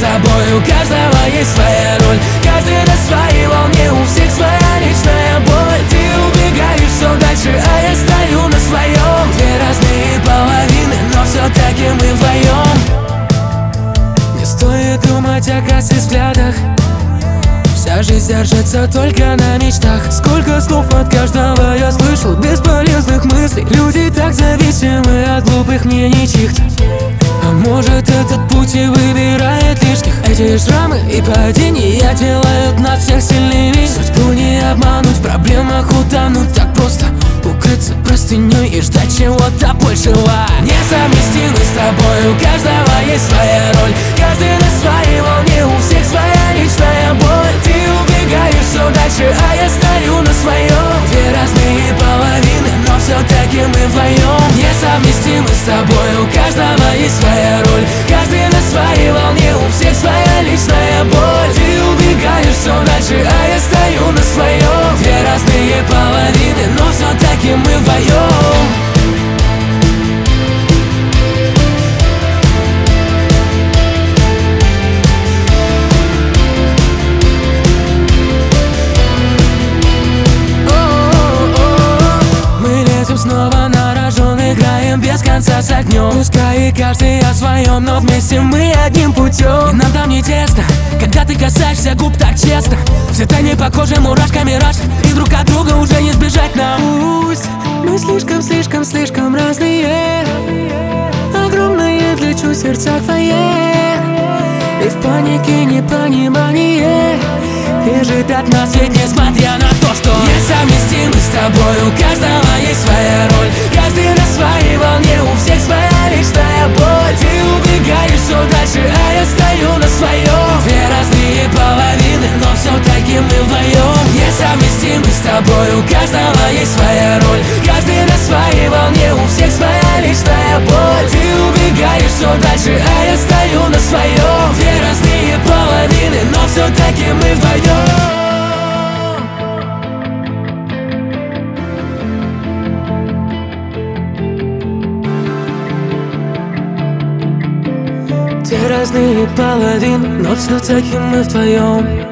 тобой, у каждого есть своя роль. Каждый на своей волне, у всех своя личная боль. Ты убегаешь все дальше, а я стою на своем. Две разные половины, но все-таки мы вдвоем. Не стоит думать о косых взглядах, вся жизнь держится только на мечтах. Сколько слов от каждого я слышал, бесполезных мыслей. Люди так зависимы от глупых мнений чьих-то. А может, этот путь и выбирает лишних. Эти шрамы и падения делают нас всех сильными. Судьбу не обмануть, в проблемах утонуть так просто. Укрыться простыней и ждать чего-то большего. Несовместимы с тобой, у каждого есть своя роль. Каждый на своей волне, у всех своя личная боль. Ты убегаешь все дальше, а я стою на своем. Две разные половины, но все-таки мы вдвоем. Несовместимы с тобой, у каждого есть своя роль. Каждый на своей волне, у всех своя личная боль. Ты убегаешь все дальше, а я стою на своем. Две разные половины, но все-таки мы вдвоем. Снова на рожон, играем без конца с огнем. Пускай и каждый о своем, но вместе мы одним путем. И нам там не тесно, когда ты касаешься губ так честно. Все тайны по коже мурашками рашат, и друг от друга уже не сбежать нам. Пусть мы слишком разные, огромные для сердца твои. И в панике непонимание бежит от нас, ведь несмотря на то, что несовместимы с тобой, у каждого есть своя роль. Каждый на своей волне, у всех своя личная боль. Ты убегаешь все дальше, а я стою на своем. Две разные половины, но все-таки мы вдвоем. Несовместимы с тобой, у каждого есть своя роль. Каждый на своей волне, у всех своя личная боль. Ты убегаешь все дальше, а я стою на своем. Две разные половины, но все-таки мы вдвоем. Две разные половины, но все-таки мы вдвоем.